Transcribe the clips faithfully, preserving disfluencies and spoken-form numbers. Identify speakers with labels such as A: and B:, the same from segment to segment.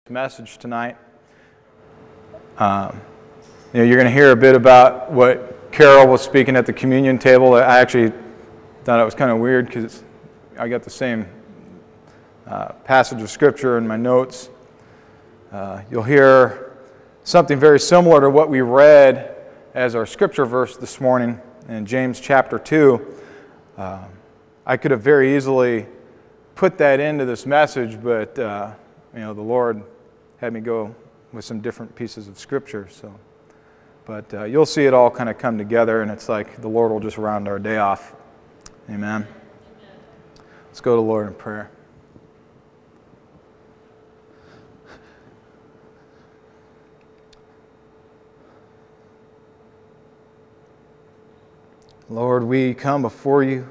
A: Message tonight. Um, you know, you're going to hear a bit about what Carol was speaking at the communion table. I actually thought it was kind of weird because I got the same uh, passage of Scripture in my notes. Uh, you'll hear something very similar to what we read as our Scripture verse this morning in James chapter two. Uh, I could have very easily put that into this message, but uh, you know, the Lord had me go with some different pieces of Scripture. So, but uh, you'll see it all kind of come together, and it's like the Lord will just round our day off. Amen. Let's go to the Lord in prayer. Lord, we come before you.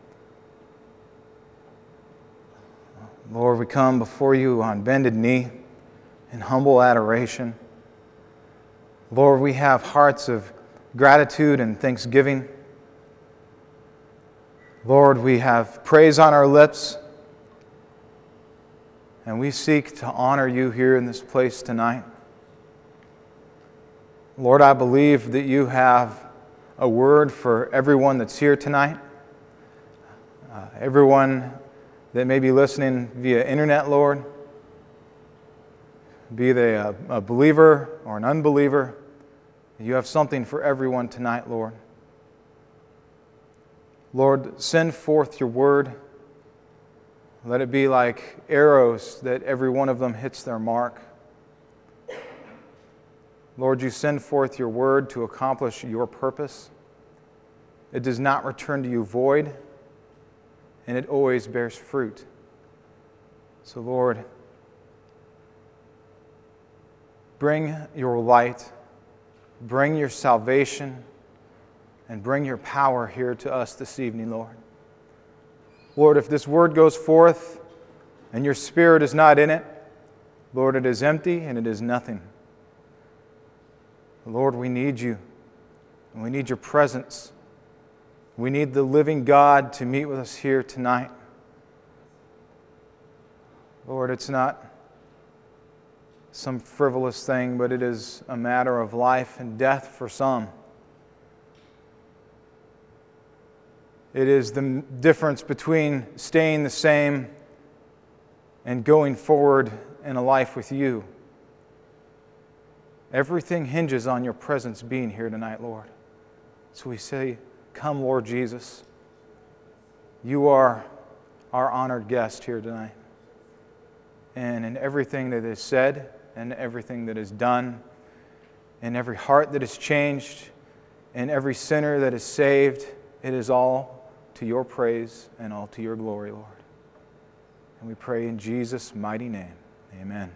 A: Lord, we come before you on bended knee in humble adoration. Lord, we have hearts of gratitude and thanksgiving. Lord, we have praise on our lips, and we seek to honor you here in this place tonight. Lord, I believe that you have a word for everyone that's here tonight, uh, everyone that may be listening via internet, Lord, be they a, a believer or an unbeliever. You have something for everyone tonight, Lord. Lord, send forth your word. Let it be like arrows that every one of them hits their mark. Lord, you send forth your word to accomplish your purpose. It does not return to you void, and it always bears fruit. So, Lord, bring your light, bring your salvation, and bring your power here to us this evening, Lord. Lord, if this word goes forth and your Spirit is not in it, Lord, it is empty and it is nothing. Lord, we need you, and we need your presence. We need the living God to meet with us here tonight. Lord, it's not some frivolous thing, but it is a matter of life and death for some. It is the difference between staying the same and going forward in a life with you. Everything hinges on your presence being here tonight, Lord. So we say, come, Lord Jesus. You are our honored guest here tonight. And in everything that is said, and everything that is done, in every heart that is changed, in every sinner that is saved, it is all to your praise and all to your glory, Lord. And we pray in Jesus' mighty name. Amen.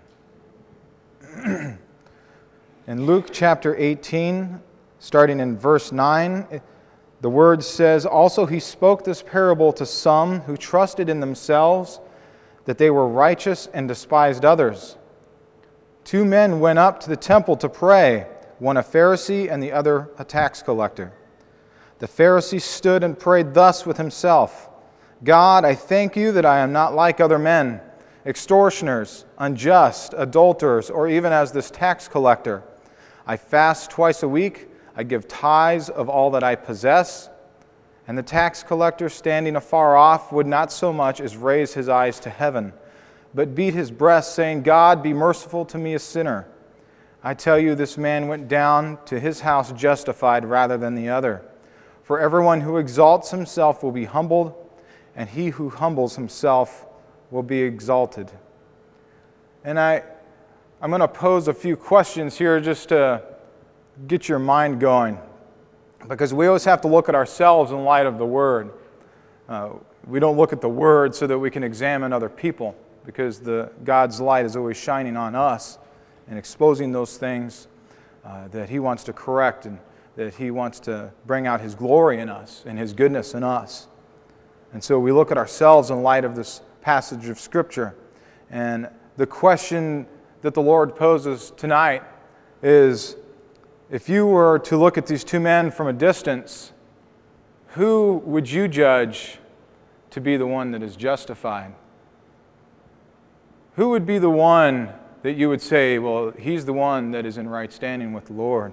A: In Luke chapter eighteen, starting in verse nine, the word says, "Also he spoke this parable to some who trusted in themselves that they were righteous and despised others. Two men went up to the temple to pray, one a Pharisee and the other a tax collector. The Pharisee stood and prayed thus with himself, 'God, I thank you that I am not like other men, extortioners, unjust, adulterers, or even as this tax collector. I fast twice a week, I give tithes of all that I possess.' And the tax collector, standing afar off, would not so much as raise his eyes to heaven, but beat his breast, saying, 'God, be merciful to me, a sinner.' I tell you, this man went down to his house justified rather than the other. For everyone who exalts himself will be humbled, and he who humbles himself will be exalted." And I, I'm going to pose a few questions here just to get your mind going, because we always have to look at ourselves in light of the Word. Uh, we don't look at the Word so that we can examine other people, because the God's light is always shining on us and exposing those things uh, that He wants to correct and that He wants to bring out His glory in us and His goodness in us. And so we look at ourselves in light of this passage of Scripture. And the question that the Lord poses tonight is, if you were to look at these two men from a distance, who would you judge to be the one that is justified? Who would be the one that you would say, well, he's the one that is in right standing with the Lord.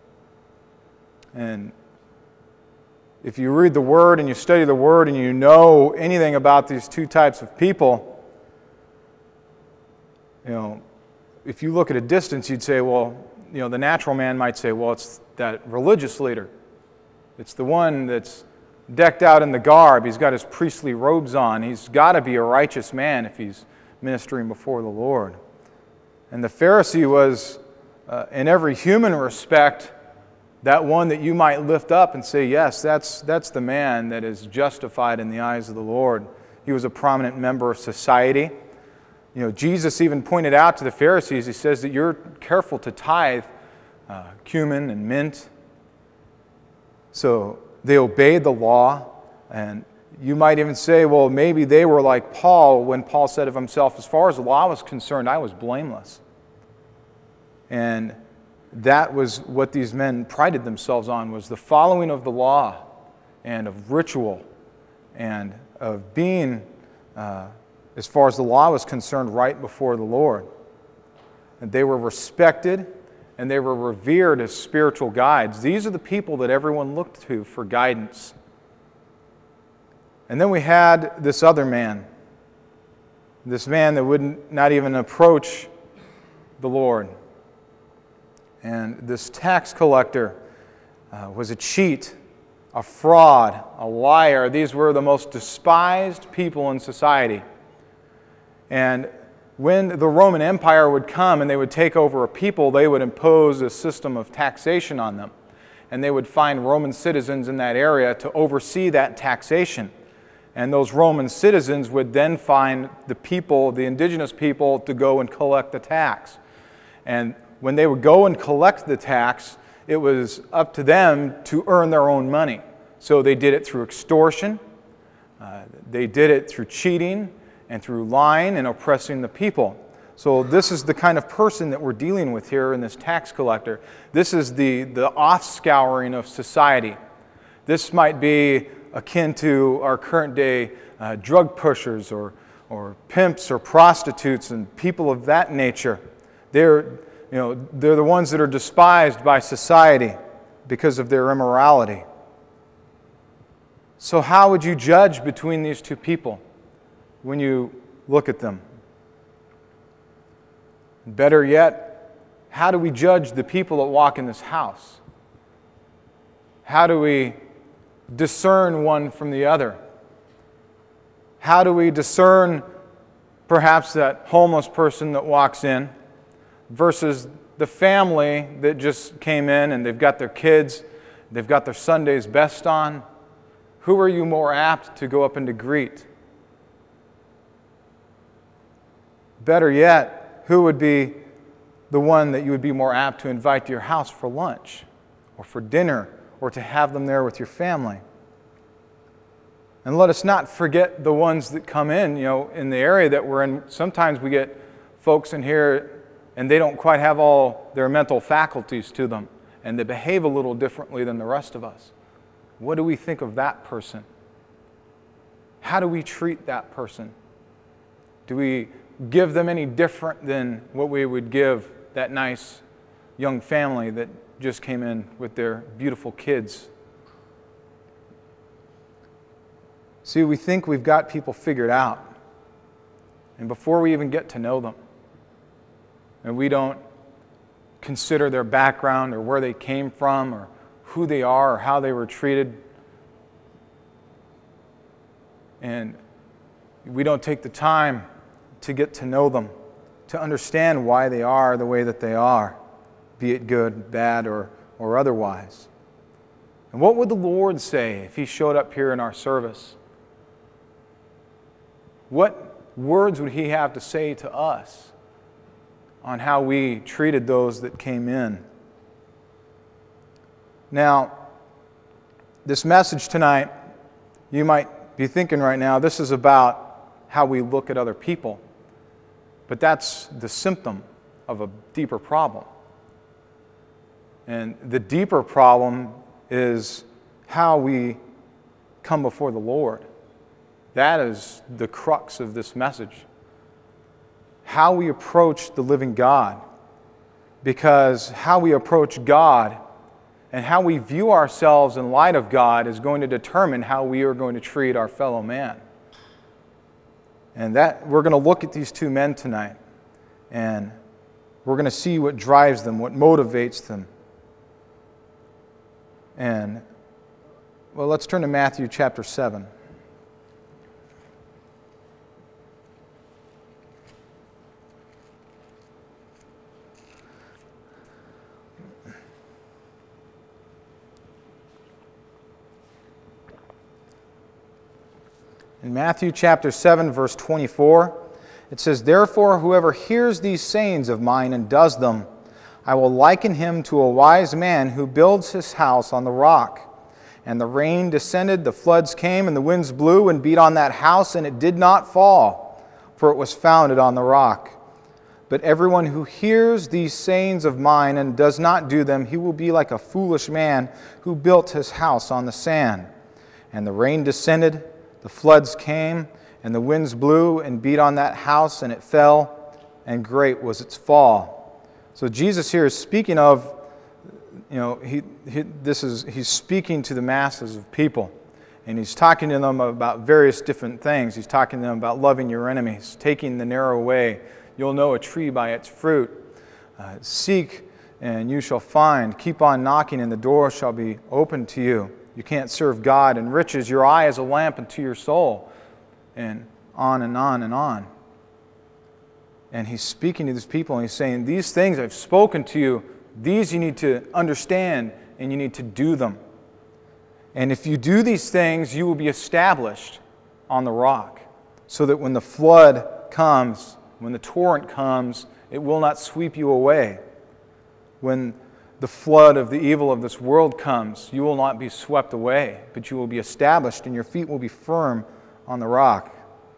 A: And if you read the Word and you study the Word and you know anything about these two types of people, you know, if you look at a distance, you'd say, well, you know, the natural man might say, well, it's that religious leader. It's the one that's decked out in the garb. He's got his priestly robes on. He's got to be a righteous man if he's ministering before the Lord. And the Pharisee was, uh, in every human respect, that one that you might lift up and say, yes, that's, that's the man that is justified in the eyes of the Lord. He was a prominent member of society. You know, Jesus even pointed out to the Pharisees, he says that you're careful to tithe uh, cumin and mint. So they obeyed the law, and you might even say, well, maybe they were like Paul when Paul said of himself, as far as the law was concerned, I was blameless. And that was what these men prided themselves on, was the following of the law and of ritual and of being, uh, as far as the law was concerned, right before the Lord. And they were respected and they were revered as spiritual guides. These are the people that everyone looked to for guidance. And then we had this other man, this man that would not even approach the Lord. And this tax collector uh, was a cheat, a fraud, a liar. These were the most despised people in society. And when the Roman Empire would come and they would take over a people, they would impose a system of taxation on them. And they would find Roman citizens in that area to oversee that taxation. And those Roman citizens would then find the people, the indigenous people, to go and collect the tax. And when they would go and collect the tax, it was up to them to earn their own money. So they did it through extortion, uh, they did it through cheating, and through lying and oppressing the people. So this is the kind of person that we're dealing with here in this tax collector. This is the, the offscouring of society. This might be akin to our current day uh, drug pushers or, or pimps or prostitutes and people of that nature. They're, you know, they're the ones that are despised by society because of their immorality. So how would you judge between these two people when you look at them? Better yet, how do we judge the people that walk in this house? How do we discern one from the other? How do we discern perhaps that homeless person that walks in versus the family that just came in and they've got their kids, they've got their Sunday's best on? Who are you more apt to go up and to greet? Better yet, who would be the one that you would be more apt to invite to your house for lunch or for dinner or to have them there with your family? And let us not forget the ones that come in, you know, in the area that we're in. Sometimes we get folks in here and they don't quite have all their mental faculties to them and they behave a little differently than the rest of us. What do we think of that person? How do we treat that person? Do we give them any different than what we would give that nice young family that just came in with their beautiful kids? See, we think we've got people figured out. And before we even get to know them, and we don't consider their background or where they came from or who they are or how they were treated, and we don't take the time to get to know them, to understand why they are the way that they are, be it good, bad, or, or otherwise. And what would the Lord say if He showed up here in our service? What words would He have to say to us on how we treated those that came in? Now, this message tonight, you might be thinking right now, this is about how we look at other people. But that's the symptom of a deeper problem. And the deeper problem is how we come before the Lord. That is the crux of this message. how we approach the living God. Because how we approach God and how we view ourselves in light of God is going to determine how we are going to treat our fellow man. And that we're going to look at these two men tonight, and we're going to see what drives them, what motivates them. And, well, let's turn to Matthew chapter seven. In Matthew chapter seven, verse twenty-four, it says, "Therefore, whoever hears these sayings of mine and does them, I will liken him to a wise man who builds his house on the rock. And the rain descended, the floods came, and the winds blew and beat on that house, and it did not fall, for it was founded on the rock. But everyone who hears these sayings of mine and does not do them, he will be like a foolish man who built his house on the sand. And the rain descended, the floods came, and the winds blew and beat on that house, and it fell, and great was its fall." So Jesus here is speaking of, you know, he, he this is he's speaking to the masses of people, and he's talking to them about various different things. He's talking to them about loving your enemies, taking the narrow way. You'll know a tree by its fruit. Uh, seek, and you shall find. Keep on knocking, and the door shall be opened to you. You can't serve God and riches. Your eye is a lamp unto your soul. And on and on and on. And he's speaking to these people, and he's saying, these things I've spoken to you, these you need to understand, and you need to do them. And if you do these things, you will be established on the rock, so that when the flood comes, when the torrent comes, it will not sweep you away. When the flood of the evil of this world comes, you will not be swept away, but you will be established, and your feet will be firm on the rock.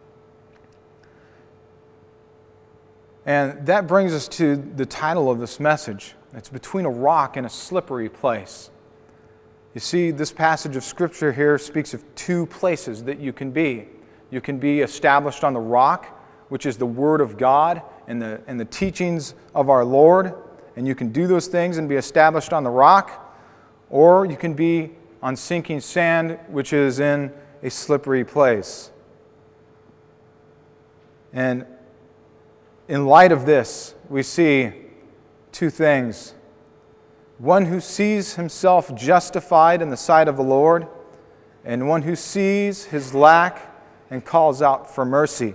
A: And that brings us to the title of this message. It's between a rock and a slippery place. You see, this passage of Scripture here speaks of two places that you can be. You can be established on the rock, which is the Word of God and the, and the teachings of our Lord, and you can do those things and be established on the rock, or you can be on sinking sand, which is in a slippery place. And in light of this, we see two things. One who sees himself justified in the sight of the Lord, and one who sees his lack and calls out for mercy.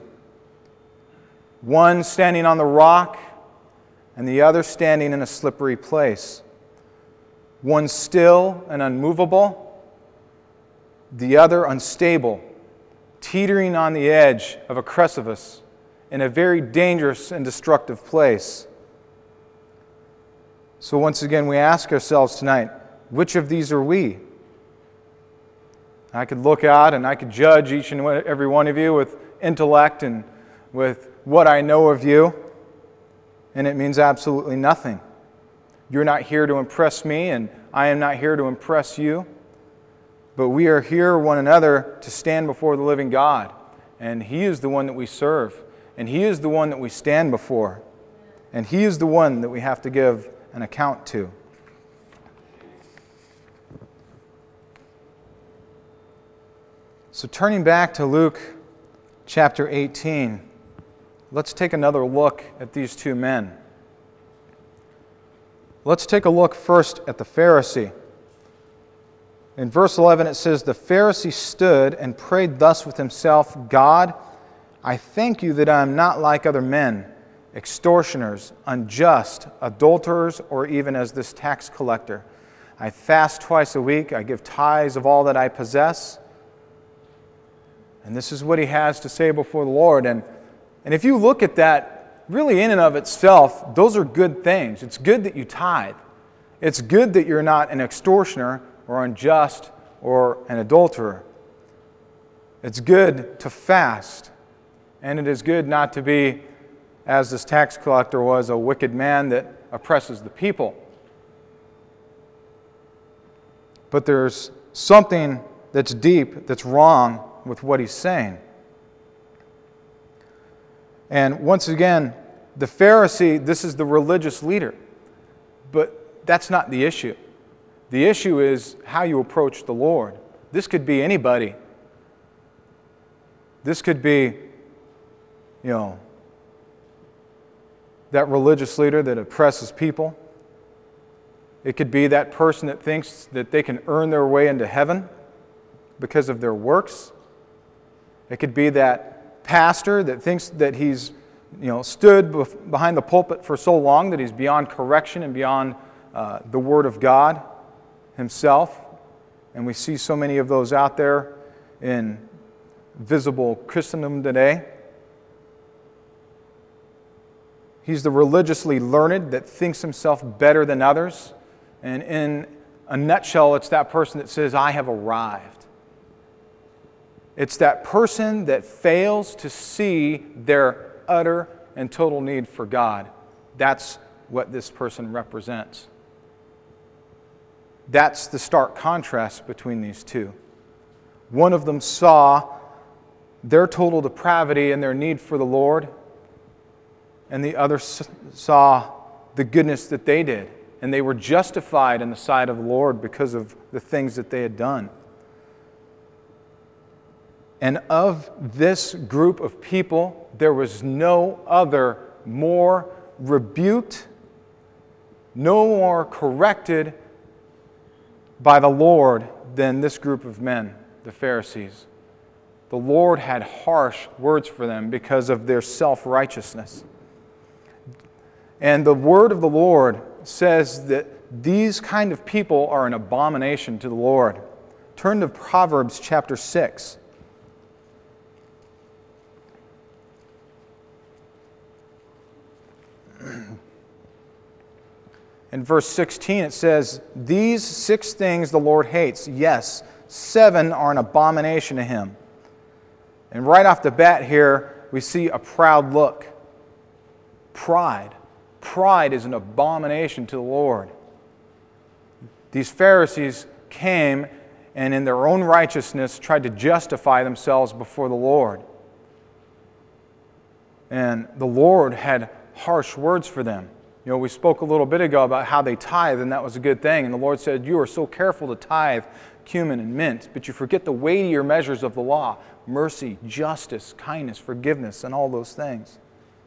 A: One standing on the rock, and the other standing in a slippery place. One still and unmovable, the other unstable, teetering on the edge of a precipice in a very dangerous and destructive place. So once again, we ask ourselves tonight, which of these are we? I could look out and I could judge each and every one of you with intellect and with what I know of you, and it means absolutely nothing. You're not here to impress me, and I am not here to impress you. But we are here, one another, to stand before the living God. And He is the one that we serve. And He is the one that we stand before. And He is the one that we have to give an account to. So turning back to Luke chapter eighteen, let's take another look at these two men. Let's take a look first at the Pharisee. In verse eleven it says, "The Pharisee stood and prayed thus with himself, God, I thank you that I am not like other men, extortioners, unjust, adulterers, or even as this tax collector. I fast twice a week, I give tithes of all that I possess." And this is what he has to say before the Lord. And, and if you look at that, really in and of itself, those are good things. It's good that you tithe. It's good that you're not an extortioner or unjust or an adulterer. It's good to fast. And it is good not to be, as this tax collector was, a wicked man that oppresses the people. But there's something that's deep, that's wrong with what he's saying. And once again, the Pharisee, this is the religious leader. But that's not the issue. The issue is how you approach the Lord. This could be anybody. This could be, you know, that religious leader that oppresses people. It could be that person that thinks that they can earn their way into heaven because of their works. It could be that pastor that thinks that he's, you know, stood behind the pulpit for so long that he's beyond correction and beyond uh, the Word of God himself. And we see so many of those out there in visible Christendom today. He's the religiously learned that thinks himself better than others. And in a nutshell, it's that person that says, I have arrived. It's that person that fails to see their utter and total need for God. That's what this person represents. That's the stark contrast between these two. One of them saw their total depravity and their need for the Lord, and the other saw the goodness that they did, and they were justified in the sight of the Lord because of the things that they had done. And of this group of people, there was no other more rebuked, no more corrected by the Lord than this group of men, the Pharisees. The Lord had harsh words for them because of their self-righteousness. And the word of the Lord says that these kind of people are an abomination to the Lord. Turn to Proverbs chapter six. In verse sixteen it says, these six things the Lord hates. Yes, seven are an abomination to Him. And right off the bat here, we see a proud look. Pride. Pride is an abomination to the Lord. These Pharisees came and in their own righteousness tried to justify themselves before the Lord. And the Lord had harsh words for them. You know, we spoke a little bit ago about how they tithe, and that was a good thing. And the Lord said, you are so careful to tithe cumin and mint, but you forget the weightier measures of the law: mercy, justice, kindness, forgiveness, and all those things.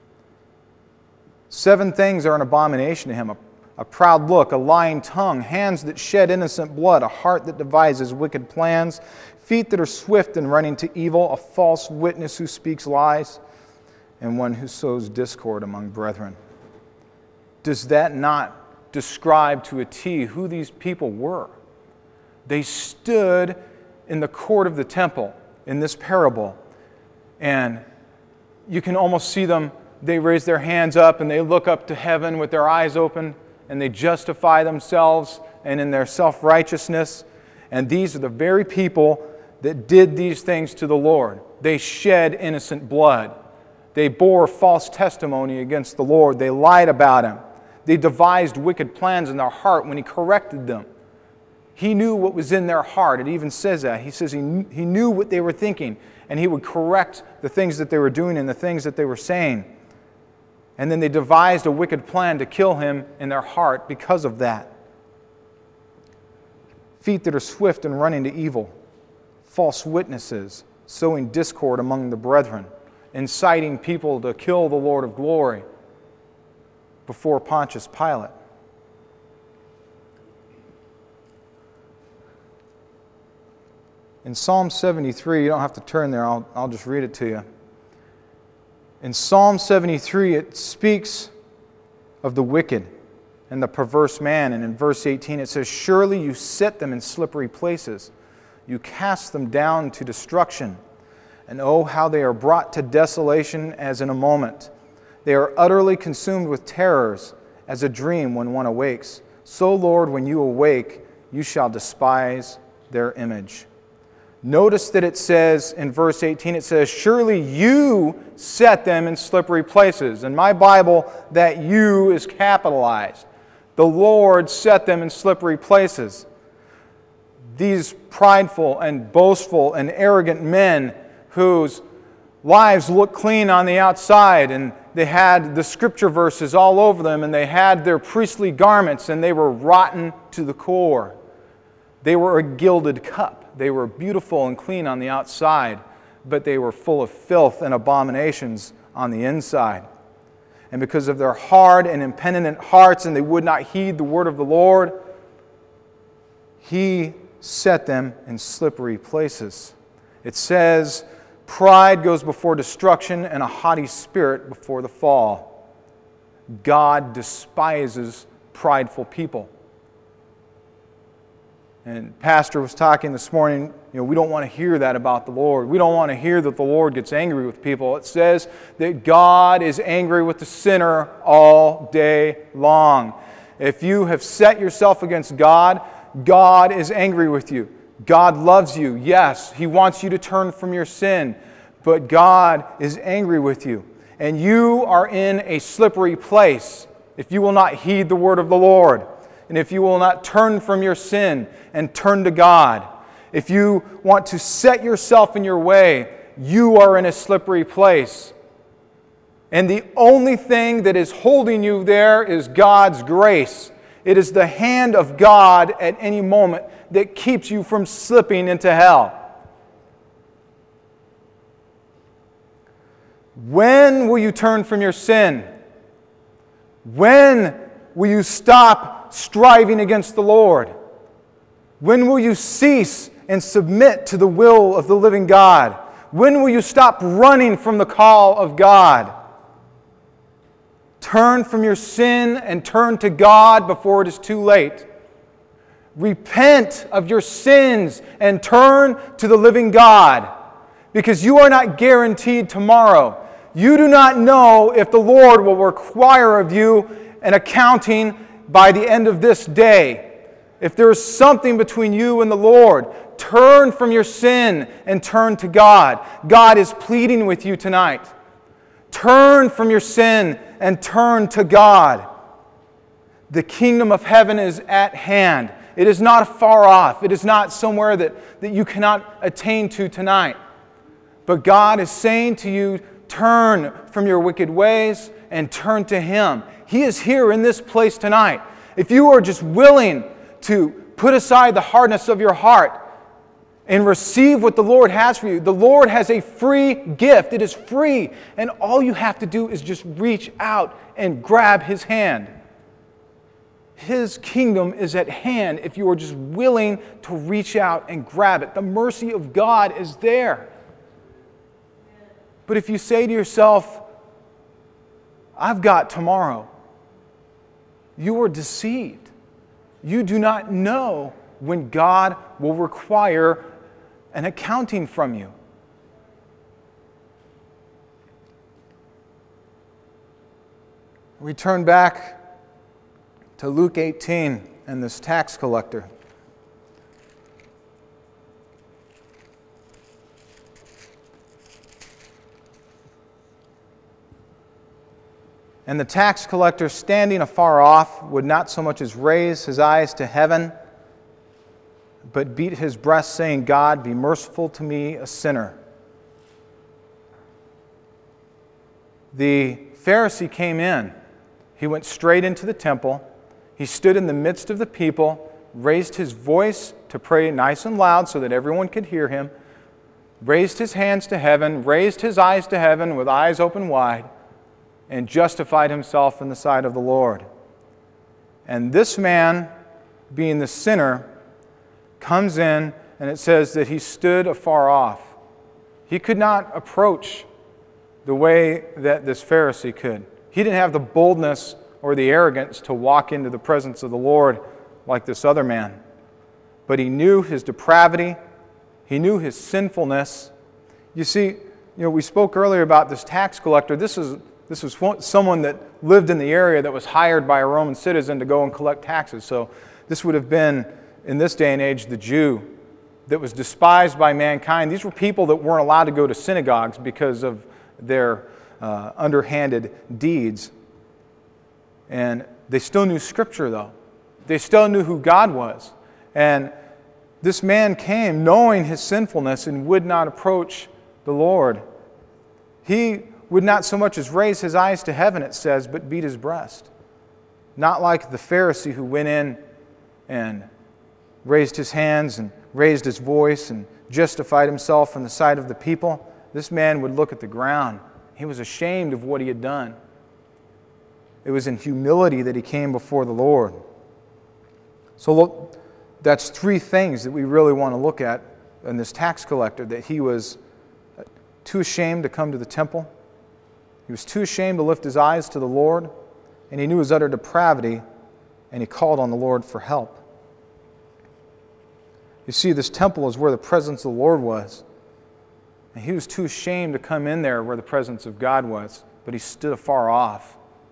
A: Seven things are an abomination to Him: a, a proud look, a lying tongue, hands that shed innocent blood, a heart that devises wicked plans, feet that are swift in running to evil, a false witness who speaks lies, and one who sows discord among brethren. Does that not describe to a T who these people were? They stood in the court of the temple in this parable, and you can almost see them. They raise their hands up and they look up to heaven with their eyes open, and they justify themselves and in their self-righteousness. And these are the very people that did these things to the Lord. They shed innocent blood. They bore false testimony against the Lord. They lied about Him. They devised wicked plans in their heart when He corrected them. He knew what was in their heart. It even says that. He says he knew, he knew what they were thinking, and He would correct the things that they were doing and the things that they were saying. And then they devised a wicked plan to kill Him in their heart because of that. Feet that are swift in running to evil, false witnesses, sowing discord among the brethren, inciting people to kill the Lord of glory before Pontius Pilate. In Psalm seventy-three, you don't have to turn there, I'll, I'll just read it to you. In Psalm seventy-three, it speaks of the wicked and the perverse man. And in verse eighteen, it says, surely you set them in slippery places. You cast them down to destruction. And oh, how they are brought to desolation as in a moment. They are utterly consumed with terrors, as a dream when one awakes. So, Lord, when you awake, you shall despise their image. Notice that it says in verse eighteen, it says, surely you set them in slippery places. In my Bible, that you is capitalized. The Lord set them in slippery places. These prideful and boastful and arrogant men whose lives look clean on the outside, and they had the scripture verses all over them, and they had their priestly garments, and they were rotten to the core. They were a gilded cup. They were beautiful and clean on the outside, but they were full of filth and abominations on the inside. And because of their hard and impenitent hearts, and they would not heed the word of the Lord, He set them in slippery places. It says, pride goes before destruction, and a haughty spirit before the fall. God despises prideful people. And Pastor was talking this morning, you know, we don't want to hear that about the Lord. We don't want to hear that the Lord gets angry with people. It says that God is angry with the sinner all day long. If you have set yourself against God, God is angry with you. God loves you. Yes, He wants you to turn from your sin, but God is angry with you. And you are in a slippery place if you will not heed the word of the Lord. And if you will not turn from your sin and turn to God, if you want to set yourself in your way, you are in a slippery place. And the only thing that is holding you there is God's grace. It is the hand of God at any moment that keeps you from slipping into hell. When will you turn from your sin? When will you stop striving against the Lord? When will you cease and submit to the will of the living God? When will you stop running from the call of God? Turn from your sin and turn to God before it is too late. Repent of your sins and turn to the living God, because you are not guaranteed tomorrow. You do not know if the Lord will require of you an accounting by the end of this day. If there is something between you and the Lord, turn from your sin and turn to God. God is pleading with you tonight. Turn from your sin and turn to God. The kingdom of heaven is at hand. It is not far off. It is not somewhere that, that you cannot attain to tonight. But God is saying to you, turn from your wicked ways and turn to Him. He is here in this place tonight. If you are just willing to put aside the hardness of your heart and receive what the Lord has for you, the Lord has a free gift. It is free. And all you have to do is just reach out and grab His hand. His kingdom is at hand if you are just willing to reach out and grab it. The mercy of God is there. But if you say to yourself, I've got tomorrow, you are deceived. You do not know when God will require an accounting from you. We turn back to Luke eighteen and this tax collector. And the tax collector, standing afar off, would not so much as raise his eyes to heaven, but beat his breast, saying, God, be merciful to me, a sinner. The Pharisee came in. He went straight into the temple. He stood in the midst of the people, raised his voice to pray nice and loud so that everyone could hear him, raised his hands to heaven, raised his eyes to heaven with eyes open wide, and justified himself in the sight of the Lord. And this man, being the sinner, comes in, and it says that he stood afar off. He could not approach the way that this Pharisee could. He didn't have the boldness or the arrogance to walk into the presence of the Lord like this other man. But he knew his depravity. He knew his sinfulness. You see, you know, we spoke earlier about this tax collector. This is This was someone that lived in the area that was hired by a Roman citizen to go and collect taxes. So this would have been, in this day and age, the Jew that was despised by mankind. These were people that weren't allowed to go to synagogues because of their uh, underhanded deeds. And they still knew Scripture, though. They still knew who God was. And this man came knowing his sinfulness and would not approach the Lord. He would not so much as raise his eyes to heaven, it says, but beat his breast. Not like the Pharisee who went in and raised his hands and raised his voice and justified himself in the sight of the people. This man would look at the ground. He was ashamed of what he had done. It was in humility that he came before the Lord. So look, that's three things that we really want to look at in this tax collector, that he was too ashamed to come to the temple. He was too ashamed to lift his eyes to the Lord, and he knew his utter depravity, and he called on the Lord for help. You see, this temple is where the presence of the Lord was, and he was too ashamed to come in there where the presence of God was, but he stood afar off.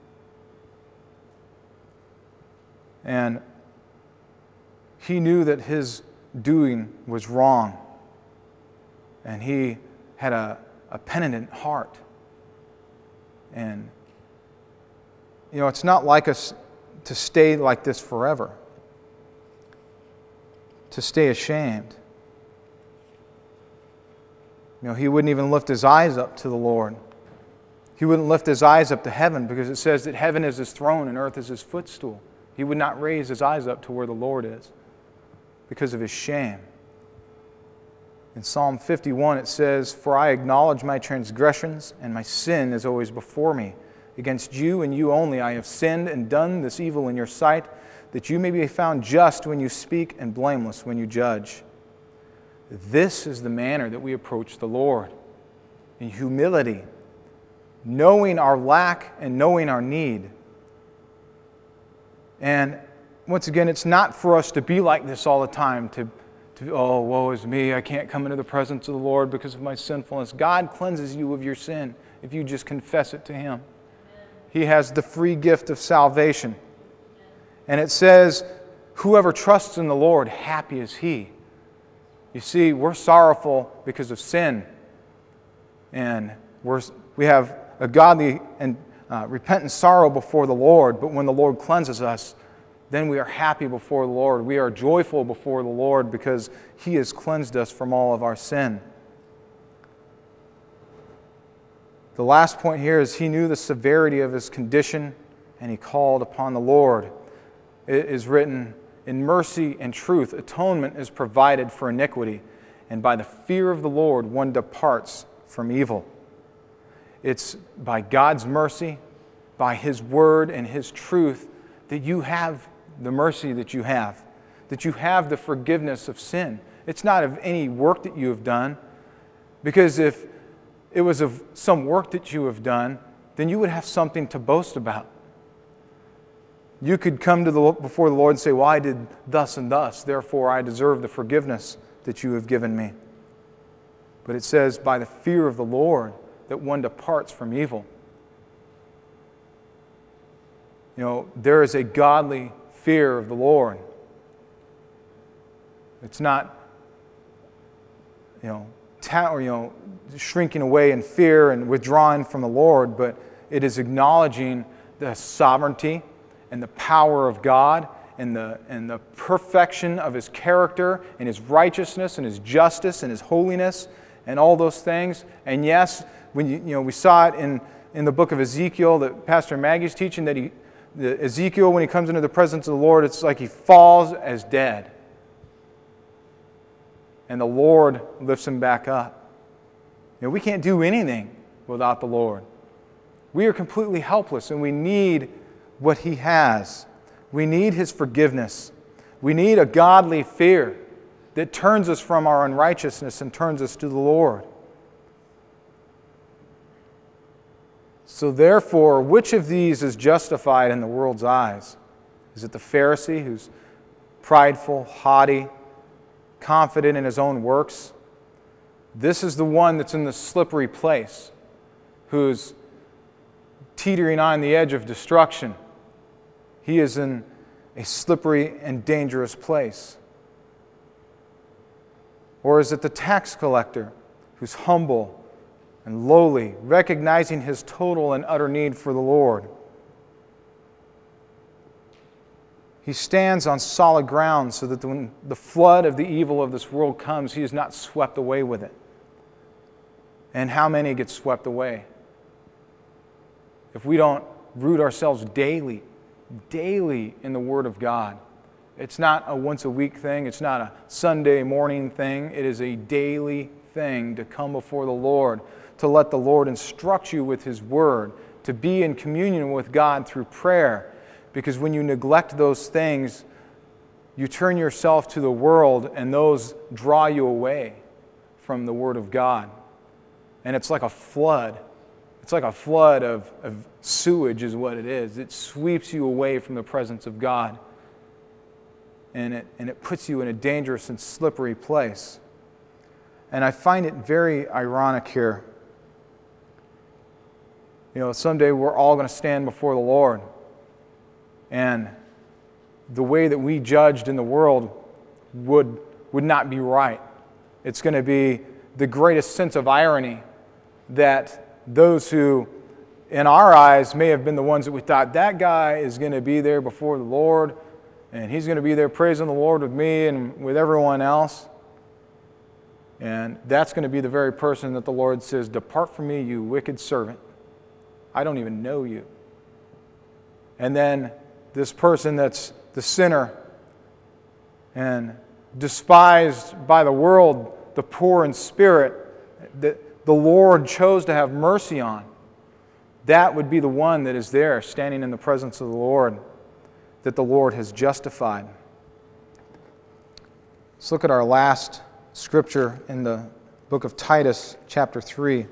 A: And he knew that his doing was wrong, and he had a, a penitent heart. And, you know, it's not like us to stay like this forever, to stay ashamed. You know, he wouldn't even lift his eyes up to the Lord. He wouldn't lift his eyes up to heaven, because it says that heaven is his throne and earth is his footstool. He would not raise his eyes up to where the Lord is because of his shame. In Psalm fifty-one it says, "For I acknowledge my transgressions, and my sin is always before me. Against you and you only I have sinned and done this evil in your sight, that you may be found just when you speak and blameless when you judge." This is the manner that we approach the Lord, in humility, knowing our lack and knowing our need. And once again, it's not for us to be like this all the time, to To, oh, woe is me, I can't come into the presence of the Lord because of my sinfulness. God cleanses you of your sin if you just confess it to Him. He has the free gift of salvation. And it says, whoever trusts in the Lord, happy is he. You see, we're sorrowful because of sin. And we're, we have a godly and uh, repentant sorrow before the Lord. But when the Lord cleanses us, then we are happy before the Lord. We are joyful before the Lord because He has cleansed us from all of our sin. The last point here is he knew the severity of his condition, and he called upon the Lord. It is written, "In mercy and truth, atonement is provided for iniquity, and by the fear of the Lord one departs from evil." It's by God's mercy, by His word and His truth, that you have the mercy that you have, that you have the forgiveness of sin. It's not of any work that you have done, because if it was of some work that you have done, then you would have something to boast about. You could come to the before the Lord and say, "Well, I did thus and thus, therefore I deserve the forgiveness that you have given me." But it says, by the fear of the Lord, that one departs from evil. You know, there is a godly fear of the Lord. It's not, you know, ta- or, you know, shrinking away in fear and withdrawing from the Lord, but it is acknowledging the sovereignty and the power of God and the, and the perfection of His character and His righteousness and His justice and His holiness and all those things. And yes, when you, you know, we saw it in, in the book of Ezekiel that Pastor Maggie's teaching, that he The Ezekiel, when he comes into the presence of the Lord, it's like he falls as dead. And the Lord lifts him back up. You know, we can't do anything without the Lord. We are completely helpless, and we need what He has. We need His forgiveness. We need a godly fear that turns us from our unrighteousness and turns us to the Lord. So therefore, which of these is justified in the world's eyes? Is it the Pharisee who's prideful, haughty, confident in his own works? This is the one that's in the slippery place, who's teetering on the edge of destruction. He is in a slippery and dangerous place. Or is it the tax collector who's humble and lowly, recognizing his total and utter need for the Lord? He stands on solid ground so that when the flood of the evil of this world comes, he is not swept away with it. And how many get swept away? if we don't root ourselves daily, daily in the Word of God. It's not a once-a-week thing. It's not a Sunday morning thing. It is a daily thing to come before the Lord, to let the Lord instruct you with His Word, to be in communion with God through prayer. Because when you neglect those things, you turn yourself to the world, and those draw you away from the Word of God. And it's like a flood. It's like a flood of, of sewage is what it is. It sweeps you away from the presence of God. And it, and it puts you in a dangerous and slippery place. And I find it very ironic here. You know, someday we're all going to stand before the Lord. And the way that we judged in the world would, would not be right. It's going to be the greatest sense of irony that those who, in our eyes, may have been the ones that we thought, that guy is going to be there before the Lord, and he's going to be there praising the Lord with me and with everyone else. And that's going to be the very person that the Lord says, depart from me, you wicked servant. I don't even know you. And then this person that's the sinner and despised by the world, the poor in spirit, that the Lord chose to have mercy on, that would be the one that is there standing in the presence of the Lord, that the Lord has justified. Let's look at our last scripture in the book of Titus, chapter three.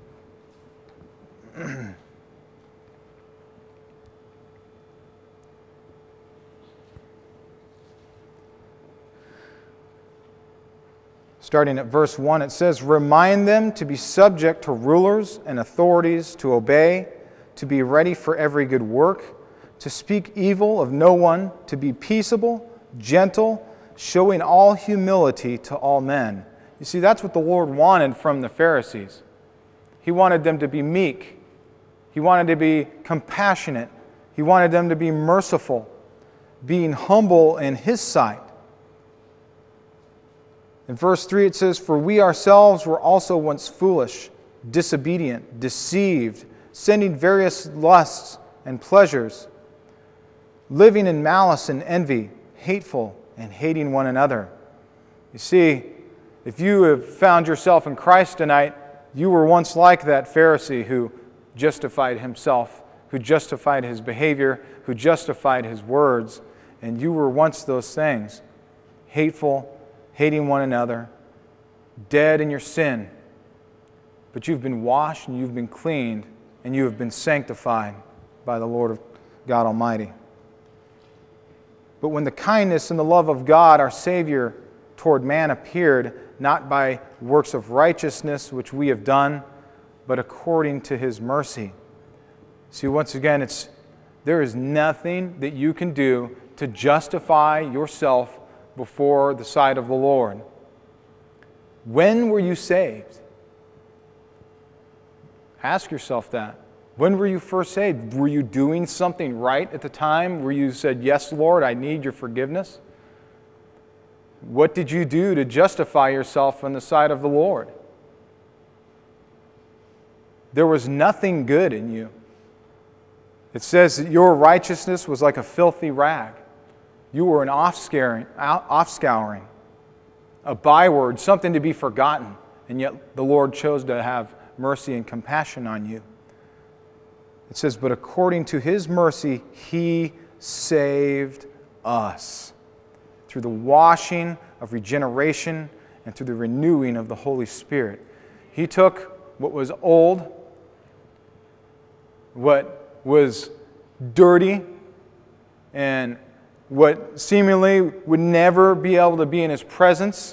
A: Starting at verse one, it says, remind them to be subject to rulers and authorities, to obey, to be ready for every good work, to speak evil of no one, to be peaceable, gentle, showing all humility to all men. You see, that's what the Lord wanted from the Pharisees. He wanted them to be meek. He wanted to be compassionate. He wanted them to be merciful, being humble in His sight. In verse three it says, for we ourselves were also once foolish, disobedient, deceived, sending various lusts and pleasures, living in malice and envy, hateful and hating one another. You see, if you have found yourself in Christ tonight, you were once like that Pharisee who justified himself, who justified his behavior, who justified his words, and you were once those things, hateful, hating one another, dead in your sin. But you've been washed and you've been cleaned and you have been sanctified by the Lord God Almighty. But when the kindness and the love of God, our Savior, toward man appeared, not by works of righteousness which we have done, but according to His mercy. See, once again, it's there is nothing that you can do to justify yourself before the sight of the Lord. When were you saved? Ask yourself that. When were you first saved? Were you doing something right at the time where you said, yes, Lord, I need your forgiveness? What did you do to justify yourself on the sight of the Lord? There was nothing good in you. It says that your righteousness was like a filthy rag. You were an offscouring, offscouring, a byword, something to be forgotten, and yet the Lord chose to have mercy and compassion on you. It says, but according to His mercy, He saved us through the washing of regeneration and through the renewing of the Holy Spirit. He took what was old, what was dirty, and what seemingly would never be able to be in His presence.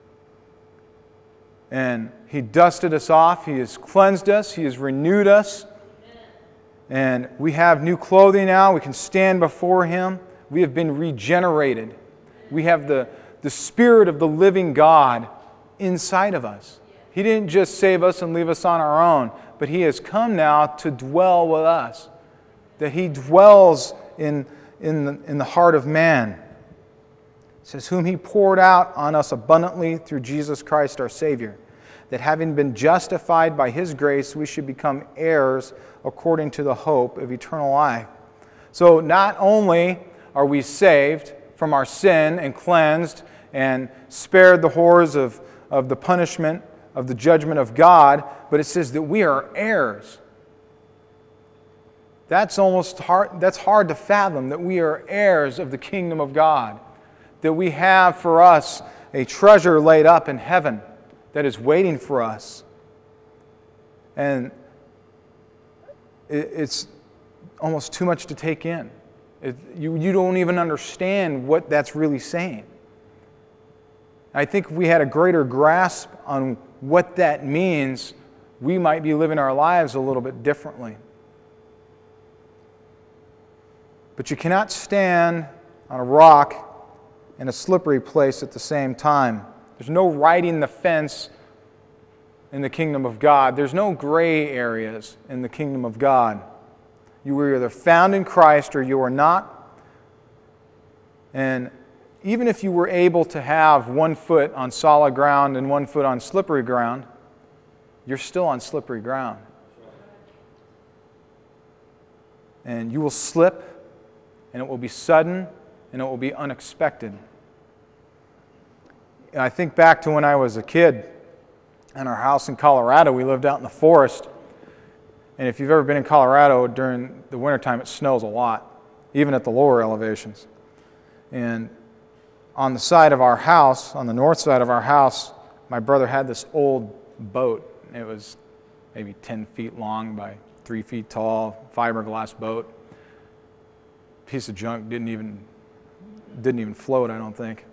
A: And He dusted us off. He has cleansed us. He has renewed us. And we have new clothing now. We can stand before Him. We have been regenerated. We have the, the Spirit of the living God inside of us. He didn't just save us and leave us on our own, but He has come now to dwell with us. That He dwells in In the, in the heart of man. It says, whom He poured out on us abundantly through Jesus Christ our Savior. that having been justified by His grace, we should become heirs according to the hope of eternal life. So not only are we saved from our sin and cleansed and spared the horrors of, of the punishment of the judgment of God, but it says that we are heirs. That's almost hard, that's hard to fathom, that we are heirs of the kingdom of God, that we have for us a treasure laid up in heaven that is waiting for us. And it, it's almost too much to take in. It, you, you don't even understand what that's really saying. I think if we had a greater grasp on what that means, we might be living our lives a little bit differently. But you cannot stand on a rock in a slippery place at the same time. There's no riding the fence in the kingdom of God. There's no gray areas in the kingdom of God. You are either found in Christ or you are not. And even if you were able to have one foot on solid ground and one foot on slippery ground, you're still on slippery ground. And you will slip, and it will be sudden, and it will be unexpected. And I think back to when I was a kid. In our house in Colorado, we lived out in the forest. And if you've ever been in Colorado during the wintertime, it snows a lot, even at the lower elevations. And on the side of our house, on the north side of our house, my brother had this old boat. It was maybe ten feet long by three feet tall, fiberglass boat. Piece of junk, didn't even didn't even float, I don't think.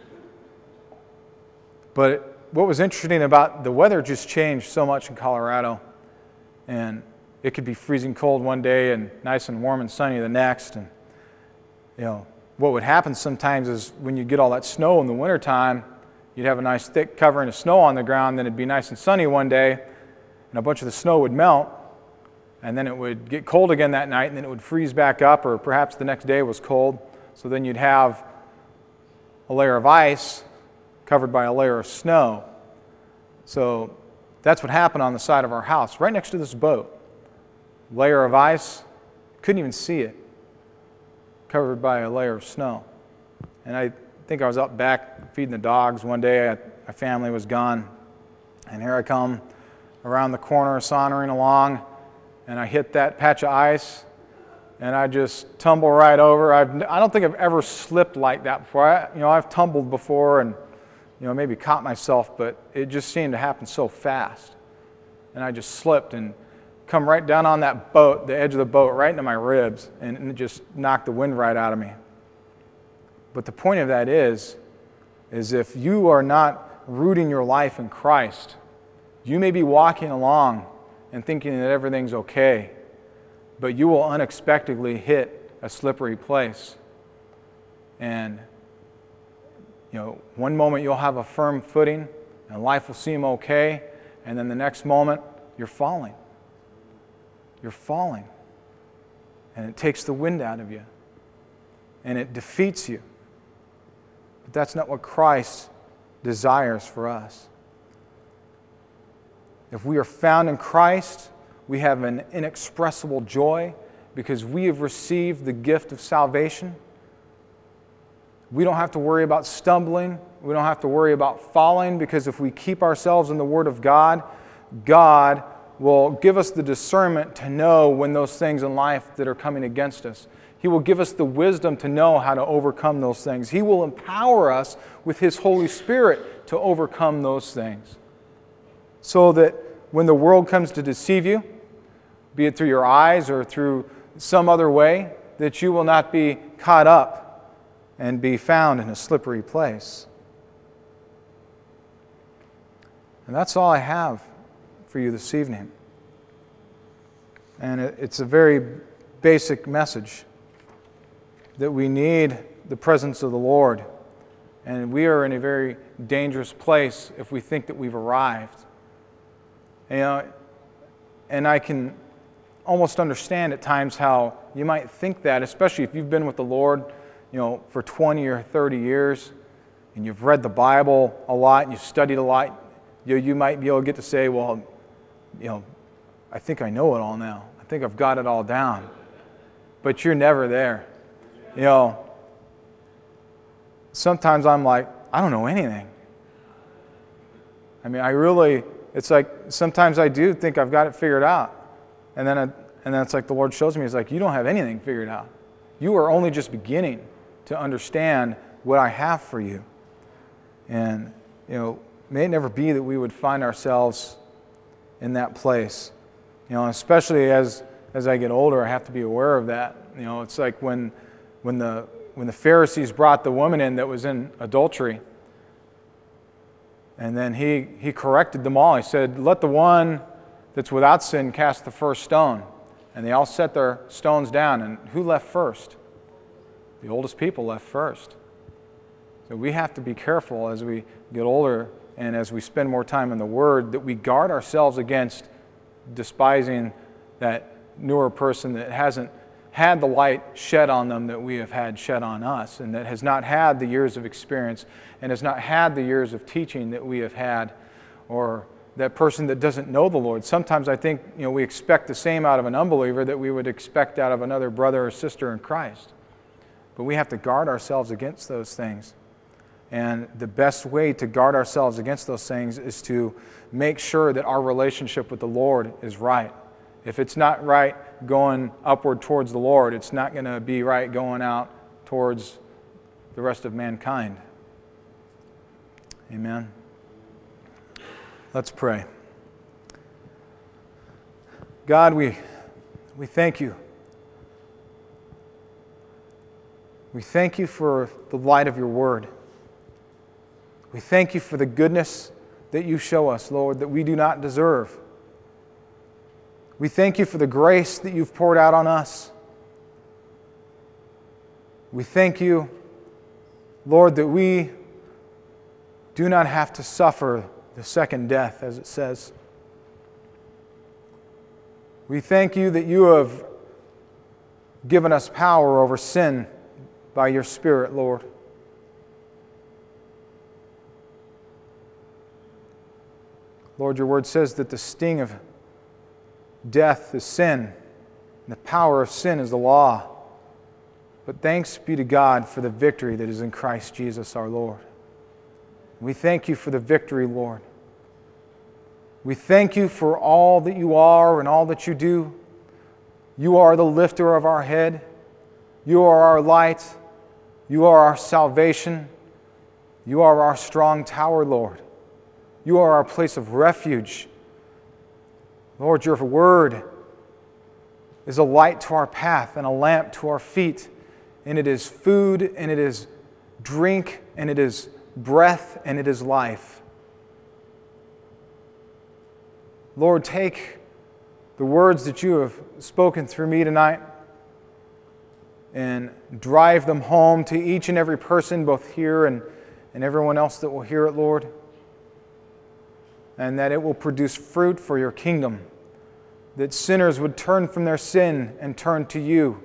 A: But what was interesting about the weather just changed so much in Colorado, and it could be freezing cold one day and nice and warm and sunny the next. And you know what would happen sometimes is when you get all that snow in the wintertime, you'd have a nice thick covering of snow on the ground, then it'd be nice and sunny one day, and a bunch of the snow would melt. And then it would get cold again that night, and then it would freeze back up, or perhaps the next day was cold. So then you'd have a layer of ice covered by a layer of snow. So that's what happened on the side of our house, right next to this boat. Layer of ice, couldn't even see it, covered by a layer of snow. And I think I was out back feeding the dogs one day. I, my family was gone. And here I come around the corner, sauntering along, and I hit that patch of ice, and I just tumble right over. I've, I don't think I've ever slipped like that before. I, you know, I've tumbled before and, you know, maybe caught myself, but it just seemed to happen so fast. And I just slipped and come right down on that boat, the edge of the boat, right into my ribs, and, and it just knocked the wind right out of me. But the point of that is, is if you are not rooting your life in Christ, you may be walking along and thinking that everything's okay, but you will unexpectedly hit a slippery place. And, you know, one moment you'll have a firm footing and life will seem okay, and then the next moment you're falling. You're falling. And it takes the wind out of you. And it defeats you. But that's not what Christ desires for us. If we are found in Christ, we have an inexpressible joy because we have received the gift of salvation. We don't have to worry about stumbling. We don't have to worry about falling because if we keep ourselves in the Word of God, God will give us the discernment to know when those things in life that are coming against us. He will give us the wisdom to know how to overcome those things. He will empower us with His Holy Spirit to overcome those things. So that when the world comes to deceive you, be it through your eyes or through some other way, that you will not be caught up and be found in a slippery place. And that's all I have for you this evening. And it's a very basic message that we need the presence of the Lord. And we are in a very dangerous place if we think that we've arrived. You know, and I can almost understand at times how you might think that, especially if you've been with the Lord, you know, for twenty or thirty years, and you've read the Bible a lot, and you've studied a lot. You, you might be able to get to say, well, you know, I think I know it all now. I think I've got it all down. But you're never there. You know, sometimes I'm like, I don't know anything. I mean, I really, it's like, sometimes I do think I've got it figured out. And then, I, and then it's like the Lord shows me, He's like, you don't have anything figured out. You are only just beginning to understand what I have for you. And, you know, may it never be that we would find ourselves in that place. You know, especially as, as I get older, I have to be aware of that. You know, it's like when, when the when the Pharisees brought the woman in that was in adultery, and then he, he corrected them all. He said, let the one that's without sin cast the first stone. And they all set their stones down. And who left first? The oldest people left first. So we have to be careful as we get older and as we spend more time in the Word that we guard ourselves against despising that newer person that hasn't had the light shed on them that we have had shed on us, and that has not had the years of experience and has not had the years of teaching that we have had, or that person that doesn't know the Lord. Sometimes I think, you know, we expect the same out of an unbeliever that we would expect out of another brother or sister in Christ. But we have to guard ourselves against those things. And the best way to guard ourselves against those things is to make sure that our relationship with the Lord is right. If it's not right going upward towards the Lord, it's not going to be right going out towards the rest of mankind. Amen. Let's pray. God, we, we thank you. We thank you for the light of your word. We thank you for the goodness that you show us, Lord, that we do not deserve. We thank you for the grace that you've poured out on us. We thank you, Lord, that we do not have to suffer the second death, as it says. We thank you that you have given us power over sin by your Spirit, Lord. Lord, your word says that the sting of death is sin, and the power of sin is the law. But thanks be to God for the victory that is in Christ Jesus our Lord. We thank you for the victory, Lord. We thank you for all that you are and all that you do. You are the lifter of our head. You are our light. You are our salvation. You are our strong tower, Lord. You are our place of refuge. Lord, your word is a light to our path and a lamp to our feet. And it is food, and it is drink, and it is breath, and it is life. Lord, take the words that you have spoken through me tonight and drive them home to each and every person, both here and, and everyone else that will hear it, Lord. And that it will produce fruit for your kingdom. That sinners would turn from their sin and turn to you.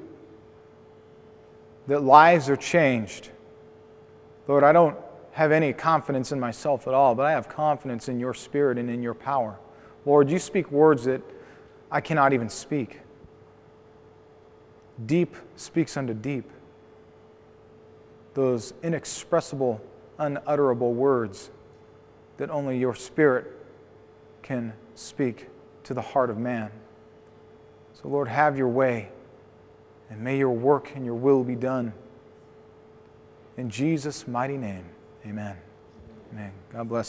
A: That lives are changed. Lord, I don't have any confidence in myself at all, but I have confidence in your Spirit and in your power. Lord, you speak words that I cannot even speak. Deep speaks unto deep. Those inexpressible, unutterable words that only your Spirit can speak to the heart of man. So Lord, have your way, and may your work and your will be done. In Jesus' mighty name, amen. Amen. God bless.